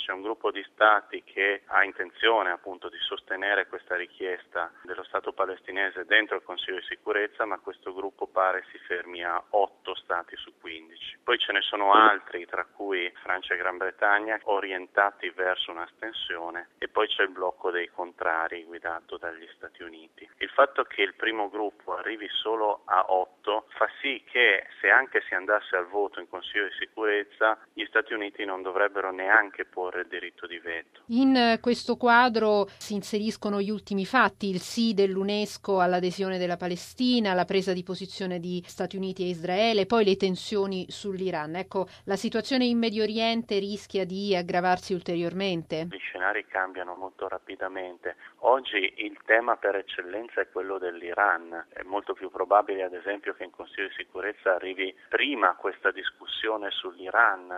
C'è un gruppo di stati che ha intenzione appunto di sostenere questa richiesta dello Stato palestinese dentro il Consiglio di sicurezza, ma questo gruppo pare si fermi a 8 stati su 15. Poi ce ne sono altri, tra cui Francia e Gran Bretagna, orientati verso un'astensione, e poi c'è il blocco dei contrari guidato dagli Stati Uniti. Il fatto che il primo gruppo arrivi solo a 8 fa sì che, se anche si andasse al voto in Consiglio di sicurezza, gli Stati Uniti non dovrebbero neanche porre il diritto di veto. In questo quadro si inseriscono gli ultimi fatti, il sì dell'UNESCO all'adesione della Palestina, la presa di posizione di Stati Uniti e Israele, poi le tensioni sull'Iran. Ecco, la situazione in Medio Oriente rischia di aggravarsi ulteriormente. Gli scenari cambiano molto rapidamente. Oggi il tema per eccellenza è quello dell'Iran. È molto più probabile, ad esempio, che in Consiglio di sicurezza arrivi prima questa discussione sull'Iran